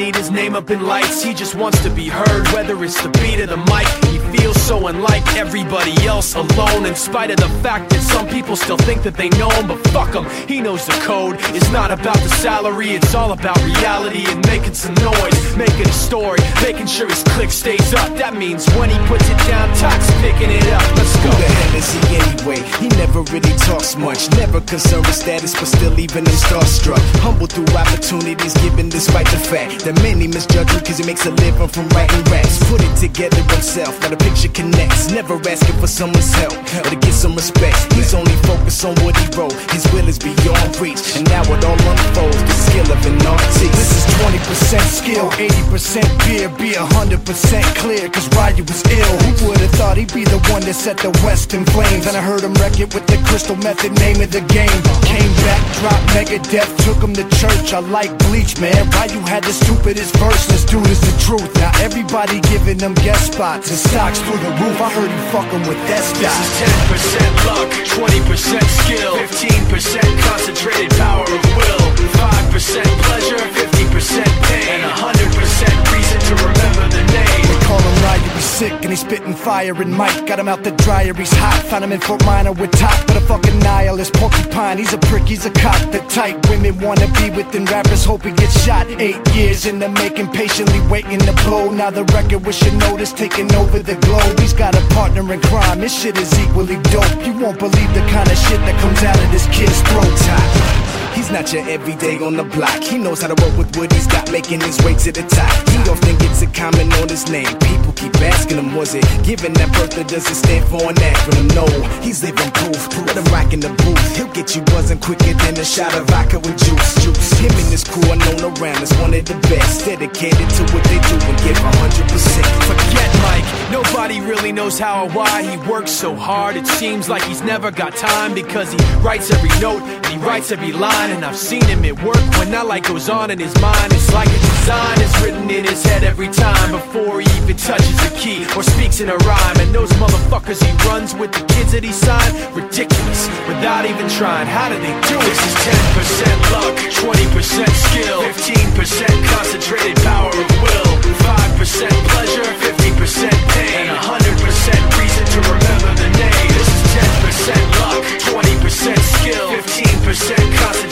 need his name up in lights. He just wants to be heard, whether it's the beat of the mic. He feels so unlike everybody else, alone, in spite of the fact that some people still think that they know him. But fuck him, he knows the code. It's not about the salary, it's all about reality and making some noise, making a story, making sure his click stays up. That means when he puts it down, Tox picking it up. Let's go. Who the hell is he anyway? He never really talks much, never concerned with status, but still even him starstruck. Humble through opportunities given despite the fact that many misjudge him cause he makes a living from writing raps. Put it together himself, now the picture connects. Never asking for someone's help or to get some respect. He's only focused on what he wrote. His will is beyond reach, and now it all unfolds. The skill of an artist. This is 20% skill, 80% beer. Be 100% clear, cause Ryu was ill. Who would've thought he'd be the one that set the West in flames? And I heard him wreck it with the Crystal Method, name of the game. Came back, dropped Megadeth, took him to church. I like Bleach, man. Ryu had the stupidest verse. This dude is the truth. Now everybody giving them guest spots and stocks through the roof. I heard he fucking with that stock. This is 10% luck, 20% skill, 15% concentrated power of will, 5% pleasure, 50% pain, and 100% reason to remember the name. They call him Ryu, he's sick and he's spitting fire. And Mike got him out the dryer, he's hot. Found him in Fort Minor with Top, but a fucking nihilist porcupine. He's a prick, he's a cop. The type women wanna be within, rappers hope he gets shot. 8 years in the making, patiently waiting to blow. Now the record with your notice taking over the globe. He's got a partner in crime, this shit is equally dope. You won't believe the kind of shit that comes out of this kid's throat. He's not your everyday on the block. He knows how to work with what he's got, making his way to the top. He often gets a comment on his name. People keep asking him, was it given that birth or does it stand for an acronym? No, he's living proof. Let him rock in the booth. He'll get you buzzing quicker than a shot of vodka with juice. Him and his crew are known around as one of the best, dedicated to what they do and give 100%. Forget Mike, nobody really knows how or why he works so hard. It seems like he's never got time, because he writes every note and he writes every line. And I've seen him at work when that light goes on in his mind. It's like a design is written in his head every time, before he even touches a key or speaks in a rhyme. And those motherfuckers he runs with, the kids that he signed, ridiculous, without even trying. How do they do it? This is 10% luck, 20% skill, 15% concentrated power of will, 5% pleasure, 50% pain, and 100% reason to remember the name. This is 10% luck, 20% skill, 15% concentrated